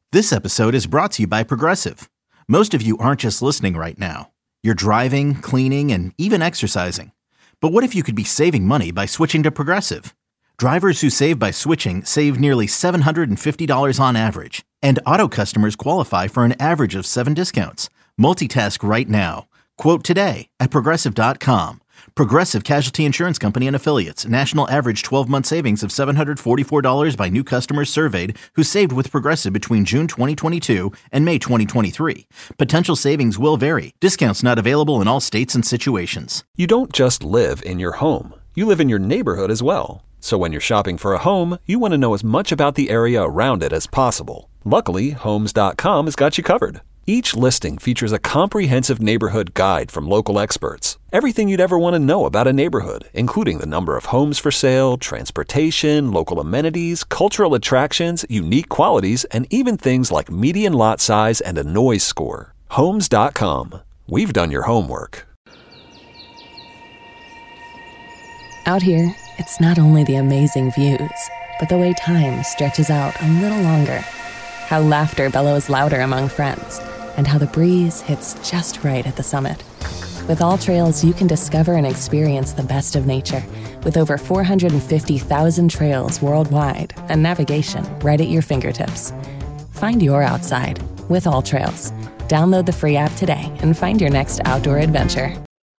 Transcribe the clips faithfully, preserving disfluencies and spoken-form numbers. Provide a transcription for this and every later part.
This episode is brought to you by Progressive. Most of you aren't just listening right now. You're driving, cleaning, and even exercising. But what if you could be saving money by switching to Progressive? Drivers who save by switching save nearly seven hundred fifty dollars on average. And auto customers qualify for an average of seven discounts. Multitask right now. Quote today at Progressive dot com. Progressive Casualty Insurance Company and Affiliates. National average twelve-month savings of seven hundred forty-four dollars by new customers surveyed who saved with Progressive between June twenty twenty-two and May twenty twenty-three. Potential savings will vary. Discounts not available in all states and situations. You don't just live in your home. You live in your neighborhood as well. So when you're shopping for a home, you want to know as much about the area around it as possible. Luckily, Homes dot com has got you covered. Each listing features a comprehensive neighborhood guide from local experts. Everything you'd ever want to know about a neighborhood, including the number of homes for sale, transportation, local amenities, cultural attractions, unique qualities, and even things like median lot size and a noise score. Homes dot com. We've done your homework. Out here, it's not only the amazing views, but the way time stretches out a little longer. How laughter bellows louder among friends, and how the breeze hits just right at the summit. With All Trails, you can discover and experience the best of nature, with over four hundred fifty thousand trails worldwide and navigation right at your fingertips. Find your outside with All Trails. Download the free app today and find your next outdoor adventure.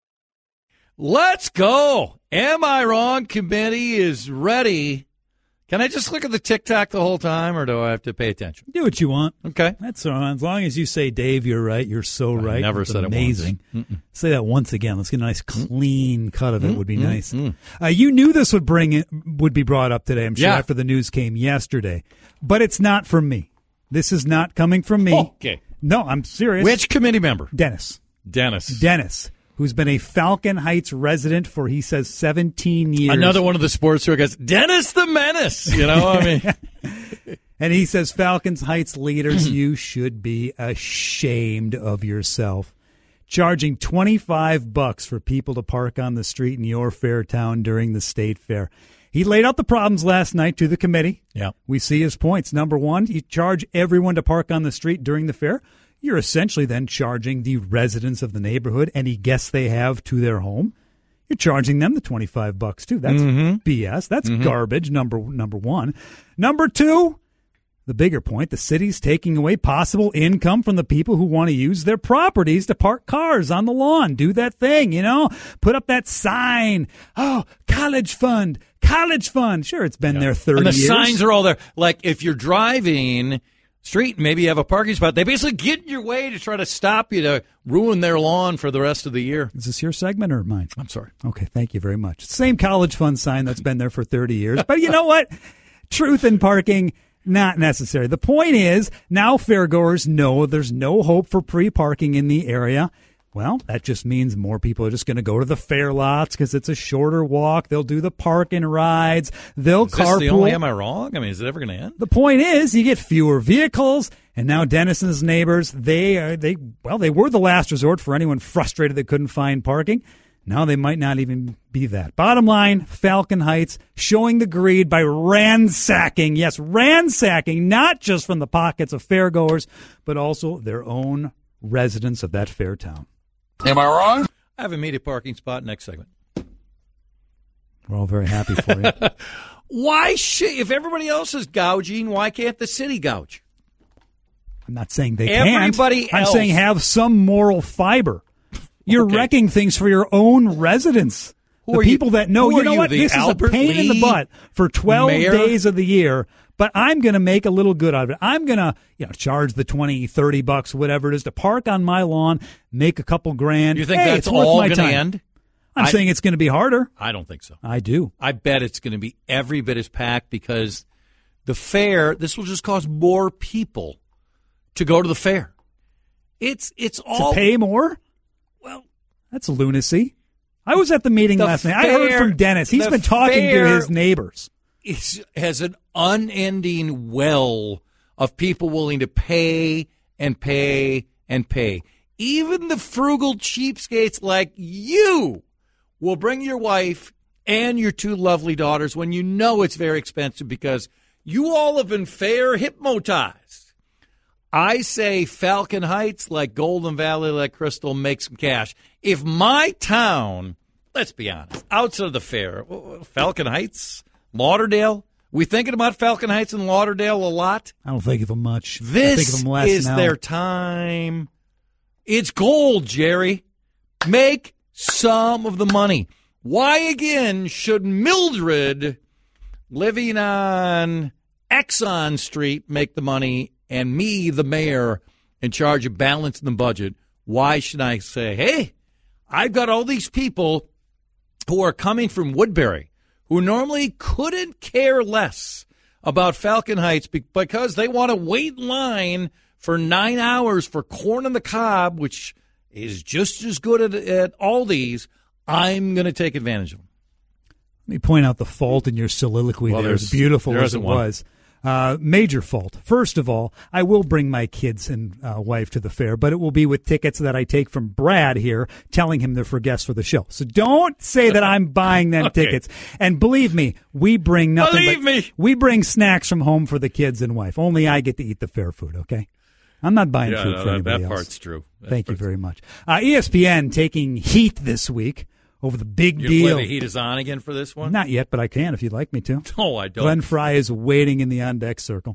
Let's go. Am I Wrong Committee is ready. Can I just look at the TikTok the whole time, or do I have to pay attention? Do what you want. Okay. That's all right. As long as you say, Dave, you're right. You're so I right. never That's said amazing. it once. Mm-mm. Say that once again. Let's get a nice, clean cut of it. Mm-mm. Would be nice. Mm-mm. Uh, you knew this would bring it, would be brought up today, I'm sure, Yeah. after the news came yesterday. But it's not from me. This is not coming from me. Okay. No, I'm serious. Which committee member? Dennis. Dennis. Dennis, who's been a Falcon Heights resident for, he says, seventeen years. Another one of the sports who goes, Dennis the Menace. You know, I mean. And he says, Falcons Heights leaders, you should be ashamed of yourself. Charging twenty-five bucks for people to park on the street in your fair town during the state fair. He laid out the problems last night to the committee. Yeah. We see his points. Number one, you charge everyone to park on the street during the fair. You're essentially then charging the residents of the neighborhood any guests they have to their home. You're charging them the twenty-five bucks too. That's mm-hmm. B S. That's mm-hmm. garbage, number number one. Number two, the bigger point, the city's taking away possible income from the people who want to use their properties to park cars on the lawn. Do that thing, you know? Put up that sign. Oh, college fund, college fund. Sure, it's been Yeah. there thirty and the years. signs are all there. Like, if you're driving street, maybe you have a parking spot, they basically get in your way to try to stop you to ruin their lawn for the rest of the year. Is this your segment or mine? I'm sorry. Okay, thank you very much. Same college fund sign that's been there for thirty years. But you know what? Truth in parking, not necessary. The point is, now fairgoers know there's no hope for pre-parking in the area. Well, that just means more people are just going to go to the fair lots because it's a shorter walk. They'll do the parking rides. They'll Is carpool. this the only Am I Wrong? I mean, is it ever going to end? The point is, you get fewer vehicles, and now Dennis and his neighbors, they are, they well, they were the last resort for anyone frustrated that couldn't find parking. Now they might not even be that. Bottom line, Falcon Heights showing the greed by ransacking, yes, ransacking, not just from the pockets of fairgoers, but also their own residents of that fair town. Am I wrong? I have a immediate parking spot. Next segment. We're all very happy for you. Why should, if everybody else is gouging, why can't the city gouge? I'm not saying they Everybody can't. I'm else. saying have some moral fiber. You're Okay. wrecking things for your own residents. Who the are you- people that know, who you are know you, what, the this Albert is a pain in the Lee butt for twelve mayor? days of the year, but I'm going to make a little good out of it. I'm going to, you know, charge the twenty, thirty bucks, whatever it is, to park on my lawn, make a couple grand. You think Hey, that's it's worth all my going to time. end? I'm I- saying it's going to be harder. I don't think so. I do. I bet it's going to be every bit as packed because the fair, this will just cause more people to go to the fair. It's it's all To pay more? well. That's lunacy. I was at the meeting The last night. I heard fair- from Dennis. He's the been talking fair- to his neighbors. It has an unending well of people willing to pay and pay and pay. Even the frugal cheapskates like you will bring your wife and your two lovely daughters when you know it's very expensive because you all have been fair hypnotized. I say Falcon Heights, like Golden Valley, like Crystal, make some cash. If my town, let's be honest, outside of the fair, Falcon Heights, Lauderdale, we thinking about Falcon Heights and Lauderdale a lot? I don't think of them much. This I think of them less is now. their time. It's gold, Jerry. Make some of the money. Why, again, should Mildred, living on Exxon Street, make the money, and me, the mayor, in charge of balancing the budget, why should I say, hey, I've got all these people who are coming from Woodbury who normally couldn't care less about Falcon Heights because they want to wait in line for nine hours for corn on the cob, which is just as good at, at Aldi's. I'm going to take advantage of them. Let me point out the fault in your soliloquy Well, there, as there's- beautiful there as it isn't one. was. Uh, major fault. First of all, I will bring my kids and uh, wife to the fair, but it will be with tickets that I take from Brad here, telling him they're for guests for the show. So don't say that I'm buying them Okay. tickets. And believe me, we bring nothing. Believe but, me. we bring snacks from home for the kids and wife. Only I get to eat the fair food. Okay, I'm not buying Yeah, food no, for that, anybody that else. part's true. That Thank you part's- very much. Uh, E S P N taking heat this week over the big You deal. play the heat is on again for this one? Not yet, but I can if you'd like me to. No, I don't. Glenn Fry is waiting in the on-deck circle.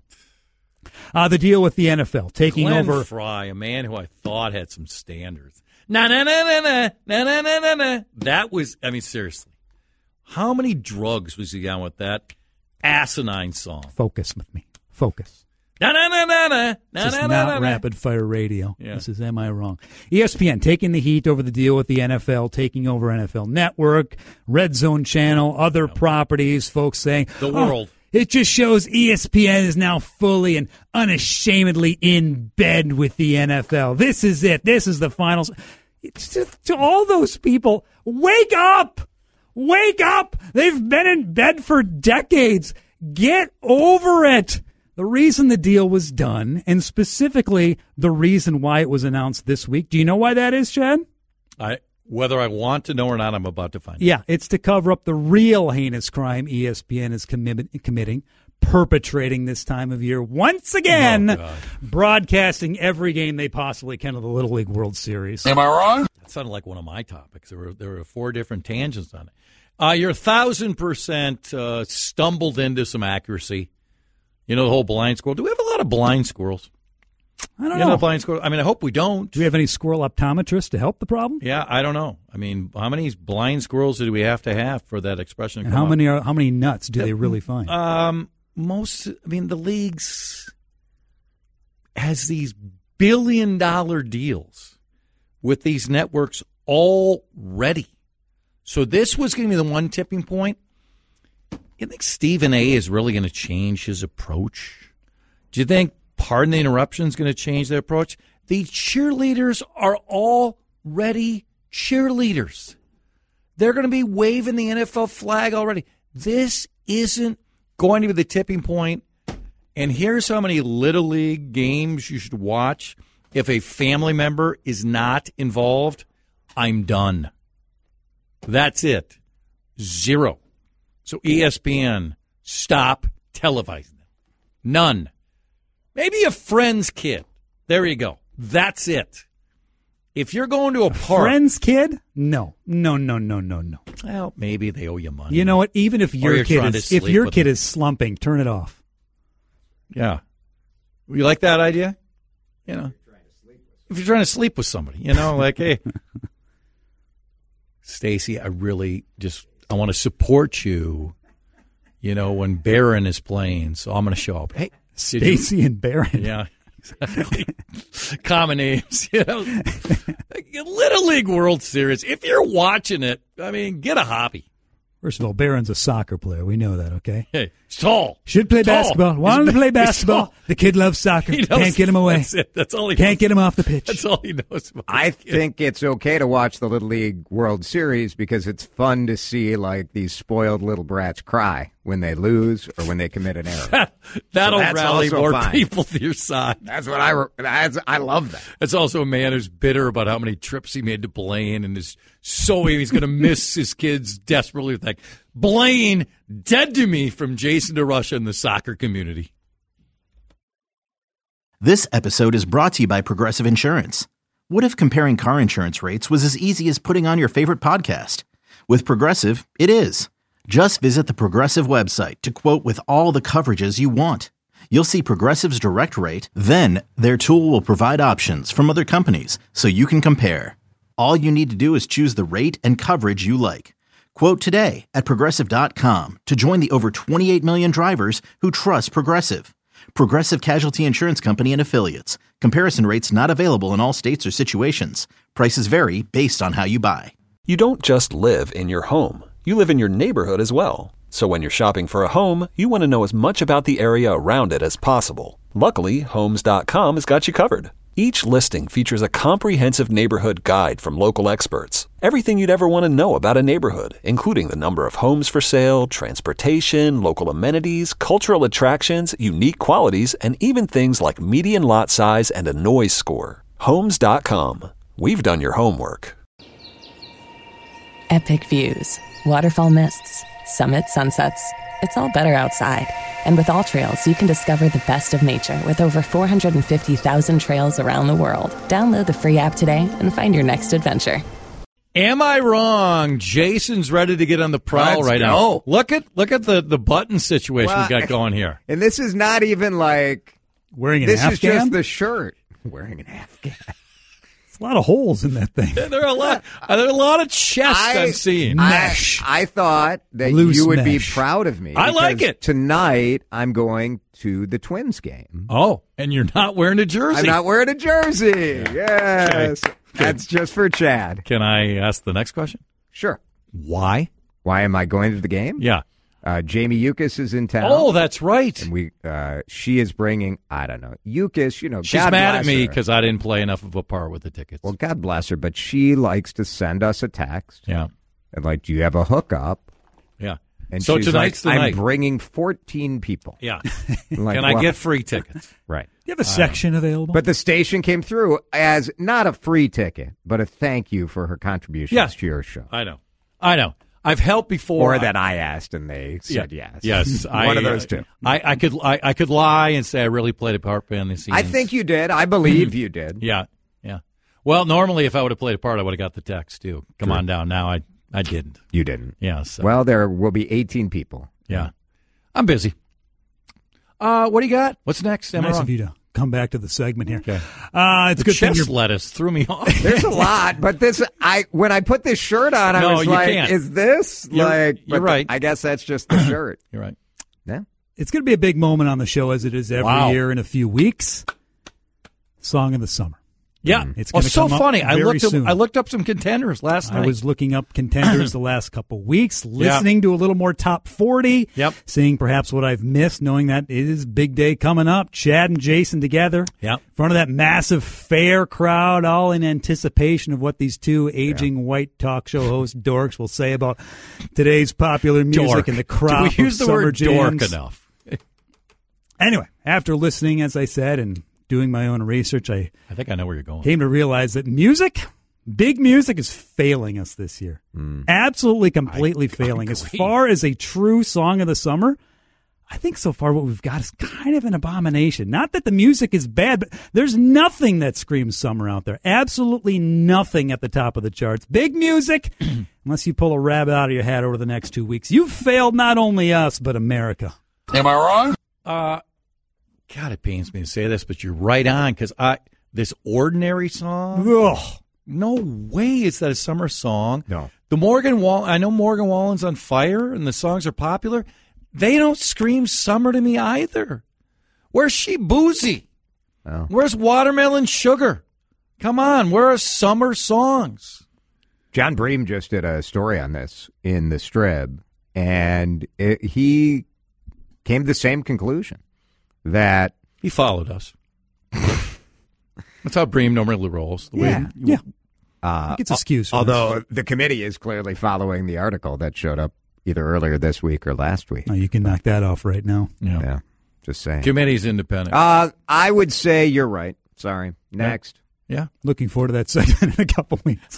Uh, the deal with the N F L taking Glenn over. Fry, a man who I thought had some standards. Na na na na na na na na na na. That was, I mean, seriously, how many drugs was he on with that asinine song? Focus with me. Focus. Na na na na na na This is na not na. rapid fire radio. Yeah. This is Am I Wrong? E S P N taking the heat over the deal with the N F L, taking over N F L Network, Red Zone Channel, other properties, folks saying, The "Oh, world." it just shows E S P N is now fully and unashamedly in bed with the N F L. This is it. This is the finals. It's to, to all those people, wake up! Wake up! They've been in bed for decades. Get over it. The reason the deal was done, and specifically the reason why it was announced this week, do you know why that is, Chad? I, whether I want to know or not, I'm about to find out. Yeah, it's to cover up the real heinous crime E S P N is commi- committing, perpetrating this time of year once again, Oh, God. broadcasting every game they possibly can of the Little League World Series. Am I wrong? That sounded like one of my topics. There were there were four different tangents on it. Uh, you're a thousand percent uh, stumbled into some accuracy. You know the whole blind squirrel. Do we have a lot of blind squirrels? I don't You know, know. blind squirrel. I mean, I hope we don't. Do we have any squirrel optometrists to help the problem? Yeah, I don't know. I mean, how many blind squirrels do we have to have for that expression to And come how up? many are how many nuts do they really find? Um, most. I mean, the leagues has these billion dollar deals with these networks already. So this was going to be the one tipping point. You think Stephen A. is really going to change his approach? Do you think Pardon the Interruption is going to change their approach? The cheerleaders are already cheerleaders. They're going to be waving the N F L flag already. This isn't going to be the tipping point. And here's how many Little League games you should watch if a family member is not involved. I'm done. That's it. Zero. So E S P N, stop televising them. None. Maybe a friend's kid. There you go. That's it. If you're going to a park. Friend's kid? No. No, no, no, no, no. Well, maybe they owe you money. You know what? Even if your you're kid trying is to if sleep your with kid them. is slumping, turn it off. Yeah. You like that idea? You know, if you're trying to sleep with somebody, you know, like, hey, Stacy, I really just, I want to support you, you know, when Barron is playing, so I'm going to show up. Hey, did you- Stacy and Barron. Yeah, exactly. Common names, you know. Little League World Series. If you're watching it, I mean, get a hobby. First of all, Barron's a soccer player. We know that, okay? Hey, he's tall. Should play Tall. basketball. Wanted He's to play big. He's basketball. tall. The kid loves soccer. He knows- Can't get him away. That's it. That's all he Can't knows. get him off the pitch. That's all he knows about. I his kid. think it's okay to watch the Little League World Series because it's fun to see like these spoiled little brats cry when they lose or when they commit an error. That'll So that's rally also more fine. people to your side. That's what I. re- That's, I love that. That's also a man who's bitter about how many trips he made to Blaine and is so he's going to miss his kids desperately. Like, Blaine, dead to me from Jason DeRusha in the soccer community. This episode is brought to you by Progressive Insurance. What if comparing car insurance rates was as easy as putting on your favorite podcast? With Progressive, it is. Just visit the Progressive website to quote with all the coverages you want. You'll see Progressive's direct rate, then their tool will provide options from other companies so you can compare. All you need to do is choose the rate and coverage you like. Quote today at Progressive dot com to join the over twenty-eight million drivers who trust Progressive. Progressive Casualty Insurance Company and Affiliates. Comparison rates not available in all states or situations. Prices vary based on how you buy. You don't just live in your home. You live in your neighborhood as well. So when you're shopping for a home, you want to know as much about the area around it as possible. Luckily, Homes dot com has got you covered. Each listing features a comprehensive neighborhood guide from local experts. Everything you'd ever want to know about a neighborhood, including the number of homes for sale, transportation, local amenities, cultural attractions, unique qualities, and even things like median lot size and a noise score. Homes dot com. We've done your homework. Epic views, waterfall mists, summit sunsets. It's all better outside. And with All Trails, you can discover the best of nature with over four hundred fifty thousand trails around the world. Download the free app today and find your next adventure. Am I wrong? Jason's ready to get on the prowl Let's right go. now. Look at look at the, the button situation Well, we got going here. And this is not even like Wearing an this Afghan? is just the shirt. Wearing an Afghan. There's a lot of holes in that thing. There are a lot. There are a lot of chests I- I'm seeing. I, Mesh. I thought that Loose you would be mesh. proud of me. I like because it. Tonight, I'm going to the Twins game. Oh, and you're not wearing a jersey. I'm not wearing a jersey. Yes. That's just for Chad. Can I ask the next question? Sure. Why? Why am I going to the game? Yeah. Uh, Jamie Yukis is in town. Oh, that's right. And we, uh, she is bringing, I don't know, Yukis, you know, She's God mad at bless me her. because I didn't play enough of a part with the tickets. Well, God bless her, but she likes to send us a text. yeah. And like, do you have a hookup? Yeah. And so she's tonight's like, the I'm night. bringing fourteen people. Yeah. I'm like, Can I well, get free tickets? right? You have a section available? But the station came through as not a free ticket, but a thank you for her contributions Yeah. to your show. I know. I know. I've helped before. Or that I asked and they said Yeah. yes. Yes. One I, of those two. I, I could I, I could lie and say I really played a part behind the scenes. I think you did. I believe you did. Yeah. Yeah. Well, normally if I would have played a part, I would have got the text too. Come True. on down. Now I I didn't. You didn't. Yeah. So, Well, there will be eighteen people. yeah. I'm busy. Uh, what do you got? What's next? Am I nice wrong? of you to come back to the segment here. Okay. Uh, it's The a good thing chest you're lettuce threw me off. There's a lot, but this I when I put this shirt on, I No, was you like, can't. "Is this You're- like?" you're but right. I guess that's just the shirt. You're right. Yeah. It's going to be a big moment on the show, as it is every Wow. year in a few weeks. Song of the summer. Yeah. It's oh, gonna so come up funny. I very looked up, soon. I looked up some contenders last I night. was looking up contenders the last couple weeks, listening to a little more top forty, Yep. seeing perhaps what I've missed, knowing that it is big day coming up. Chad and Jason together Yep. in front of that massive fair crowd, all in anticipation of what these two aging white talk show host dorks will say about today's popular music dork. and the crop Do we use of the summer word jams. dork enough? Anyway, after listening, as I said, and doing my own research, I I think I know where you're going. came to realize that music, big music, is failing us this year. Absolutely, completely failing. As agree. far as a true song of the summer, I think so far what we've got is kind of an abomination. Not that the music is bad, but there's nothing that screams summer out there. Absolutely nothing at the top of the charts. Big music, unless you pull a rabbit out of your hat over the next two weeks. You've failed not only us, but America. Am I wrong? Uh, God, it pains me to say this, but you're right on because I this ordinary song. Ugh. No way is that a summer song. No. The Morgan Wall. I know Morgan Wallen's on fire and the songs are popular. They don't scream summer to me either. Where's She Boozy? Oh. Where's Watermelon Sugar? Come on, where are summer songs? John Bream just did a story on this in the Strib, and it, he came to the same conclusion that He followed us. That's how Bream normally rolls. The Yeah. way Yeah. uh, It's excuse. for although the committee is clearly following the article that showed up either earlier this week or last week. this. No, you can knock that off right now. Yeah. Yeah, just saying. Committee's independent. Uh, I would say you're right. Sorry. Next. yeah. Looking forward to that segment in a couple weeks.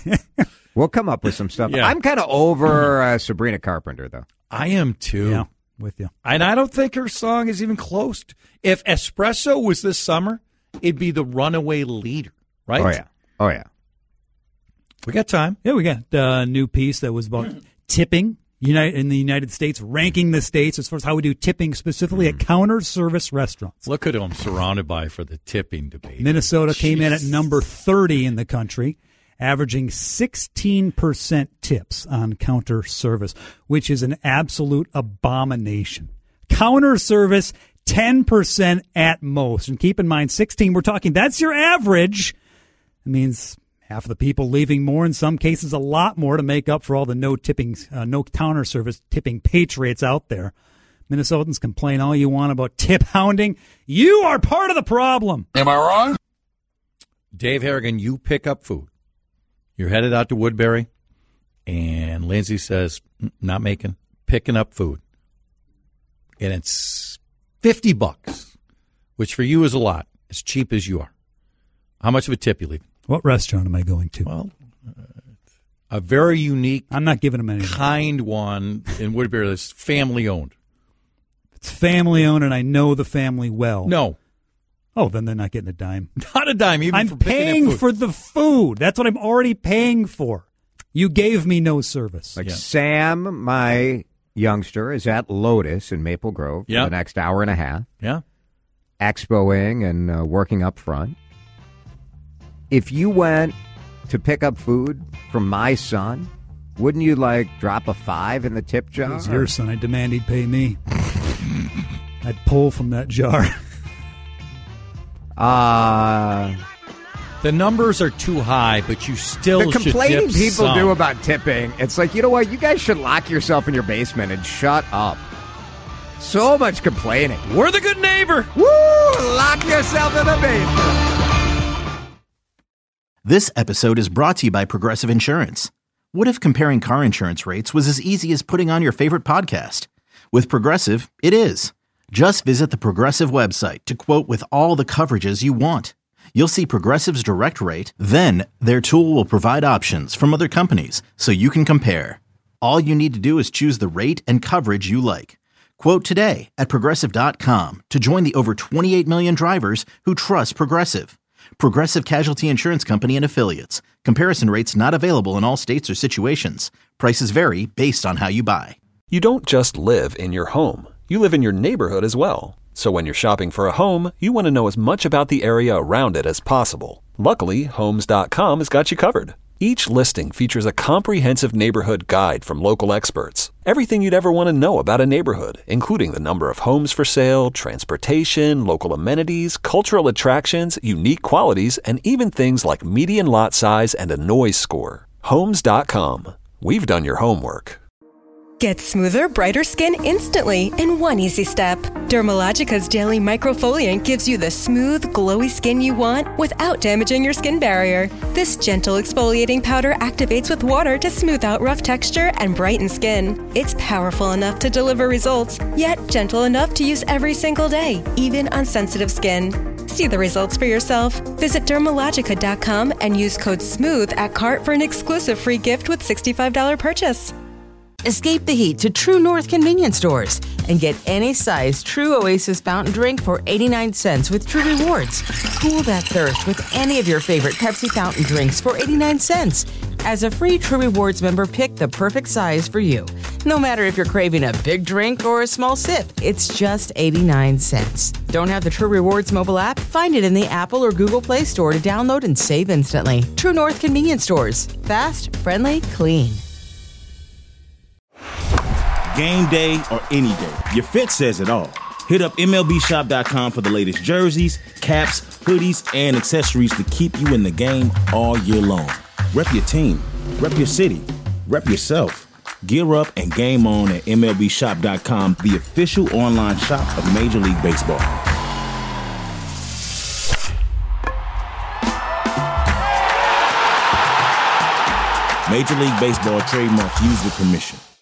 We'll come up with some stuff. Yeah. I'm kind of over uh, Sabrina Carpenter, though. I am too. Yeah. With you. And I don't think her song is even close. To, if Espresso was this summer, it'd be the runaway leader, right? Oh, yeah. Oh, yeah. We got time. Yeah, we got a new piece that was about tipping United, in the United States, ranking the states as far as how we do tipping specifically at counter service restaurants. Look at who I'm surrounded by for the tipping debate. Minnesota came in at number thirty in the country, averaging sixteen percent tips on counter service, which is an absolute abomination. Counter service, ten percent at most. And keep in mind, sixteen, we're talking, that's your average. It means half of the people leaving more, in some cases a lot more, to make up for all the no tipping, uh, no counter service tipping patriots out there. Minnesotans complain all you want about tip hounding. You are part of the problem. Am I wrong? Dave Harrigan, you pick up food. You're headed out to Woodbury, and Lindsay says, not making, picking up food. And it's fifty bucks, which for you is a lot, as cheap as you are. How much of a tip you leave? What restaurant am I going to? Well, uh, a very unique, I'm not giving them any kind one in Woodbury that's family owned. It's family owned, and I know the family well. No. Oh, then they're not getting a dime. Not a dime, even I'm for picking paying up food. for the food. That's what I'm already paying for. You gave me no service. Like Yeah. Sam, my youngster, is at Lotus in Maple Grove for Yeah. the next hour and a half, Yeah. expoing and uh, working up front. If you went to pick up food from my son, wouldn't you, like, drop a five in the tip jar? It was your son. I demand he'd pay me. I'd pull from that jar. Uh, The numbers are too high, but you still the should complaining tip people some. do about tipping, it's like, you know what? You guys should lock yourself in your basement and shut up. So much complaining. We're the good neighbor. Woo! Lock yourself in the basement. This episode is brought to you by Progressive Insurance. What if comparing car insurance rates was as easy as putting on your favorite podcast? With Progressive, it is. Just visit the Progressive website to quote with all the coverages you want. You'll see Progressive's direct rate, then their tool will provide options from other companies so you can compare. All you need to do is choose the rate and coverage you like. Quote today at Progressive dot com to join the over twenty-eight million drivers who trust Progressive. Progressive Casualty Insurance Company and Affiliates. Comparison rates not available in all states or situations. Prices vary based on how you buy. You don't just live in your home. You live in your neighborhood as well. So when you're shopping for a home, you want to know as much about the area around it as possible. Luckily, Homes dot com has got you covered. Each listing features a comprehensive neighborhood guide from local experts. Everything you'd ever want to know about a neighborhood, including the number of homes for sale, transportation, local amenities, cultural attractions, unique qualities, and even things like median lot size and a noise score. Homes dot com. We've done your homework. Get smoother, brighter skin instantly in one easy step. Dermalogica's Daily Microfoliant gives you the smooth, glowy skin you want without damaging your skin barrier. This gentle exfoliating powder activates with water to smooth out rough texture and brighten skin. It's powerful enough to deliver results, yet gentle enough to use every single day, even on sensitive skin. See the results for yourself. Visit Dermalogica dot com and use code SMOOTH at cart for an exclusive free gift with sixty-five dollars purchase. Escape the heat to True North convenience stores and get any size True Oasis fountain drink for eighty-nine cents with True Rewards. Cool that thirst with any of your favorite Pepsi fountain drinks for eighty-nine cents. As a free True Rewards member, pick the perfect size for you. No matter if you're craving a big drink or a small sip, it's just eighty-nine cents. Don't have the True Rewards mobile app? Find it in the Apple or Google Play Store to download and save instantly. True North convenience stores. Fast, friendly, clean. Game day or any day, your fit says it all. Hit up M L B shop dot com for the latest jerseys, caps, hoodies, and accessories to keep you in the game all year long. Rep your team, rep your city, rep yourself. Gear up and game on at M L B shop dot com, the official online shop of Major League Baseball. Major League Baseball trademarks used with permission.